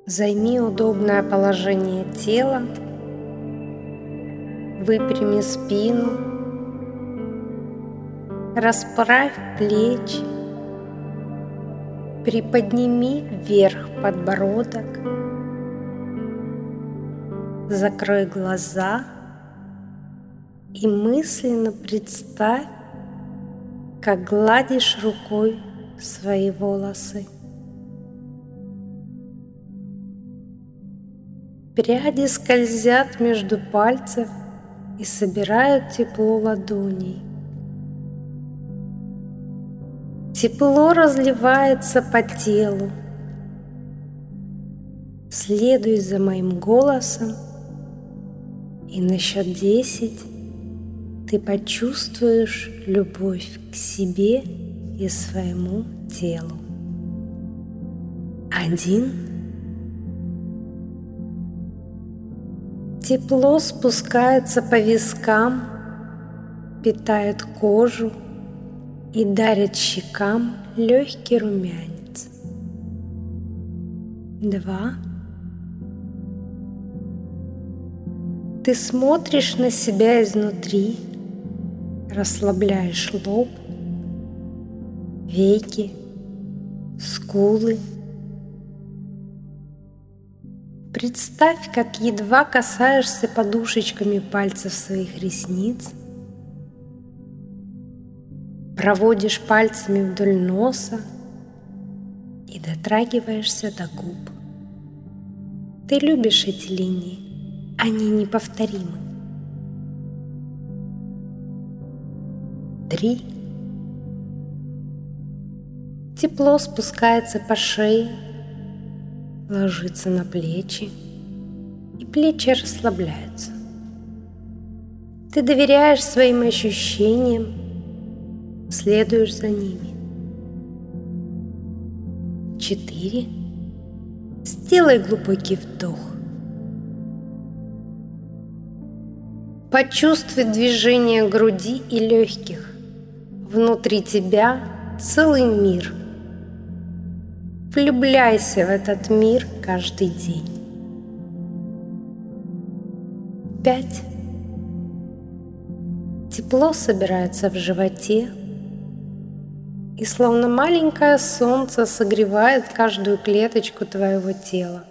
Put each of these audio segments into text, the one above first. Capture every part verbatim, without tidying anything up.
Займи удобное положение тела, выпрями спину, расправь плечи, приподними вверх подбородок, закрой глаза и мысленно представь, как гладишь рукой свои волосы. Пряди скользят между пальцев и собирают тепло ладоней. Тепло разливается по телу. Следуй за моим голосом, и на счет десять ты почувствуешь любовь к себе и своему телу. Один. Тепло спускается по вискам, питает кожу и дарит щекам легкий румянец. Два. Ты смотришь на себя изнутри, расслабляешь лоб, веки, скулы. Представь, как едва касаешься подушечками пальцев своих ресниц, проводишь пальцами вдоль носа и дотрагиваешься до губ. Ты любишь эти линии, они неповторимы. Три. Тепло спускается по шее, ложится на плечи, и плечи расслабляются. Ты доверяешь своим ощущениям, следуешь за ними. Четыре. Сделай глубокий вдох. Почувствуй движение груди и легких. Внутри тебя целый мир. Влюбляйся в этот мир каждый день. Пять. Тепло собирается в животе, и словно маленькое солнце согревает каждую клеточку твоего тела,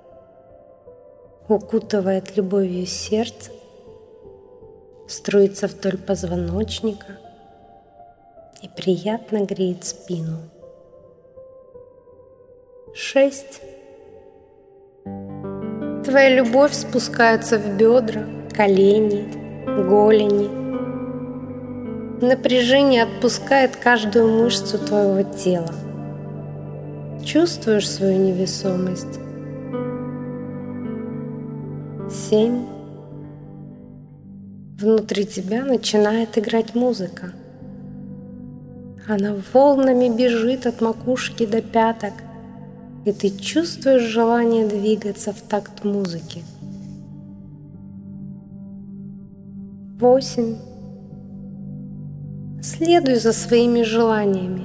укутывает любовью сердце, струится вдоль позвоночника и приятно греет спину. Шесть. Твоя любовь спускается в бедра, колени, голени. Напряжение отпускает каждую мышцу твоего тела. Чувствуешь свою невесомость? Семь. Внутри тебя начинает играть музыка. Она волнами бежит от макушки до пяток, и ты чувствуешь желание двигаться в такт музыки. Восемь. Следуй за своими желаниями.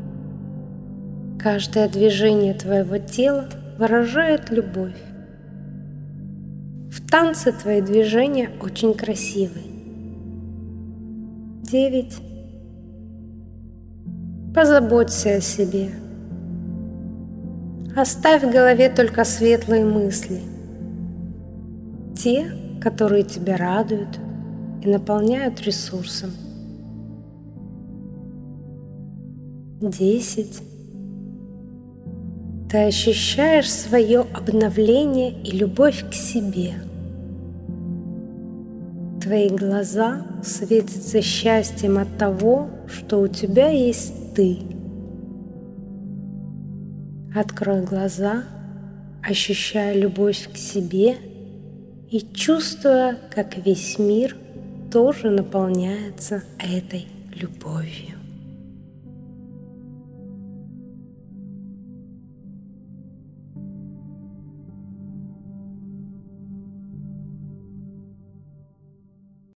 Каждое движение твоего тела выражает любовь. В танце твои движения очень красивы. Девять. Позаботься о себе. Оставь в голове только светлые мысли, те, которые тебя радуют и наполняют ресурсом. Десять. Ты ощущаешь свое обновление и любовь к себе. Твои глаза светятся счастьем от того, что у тебя есть ты. Открой глаза, ощущая любовь к себе и чувствуя, как весь мир тоже наполняется этой любовью.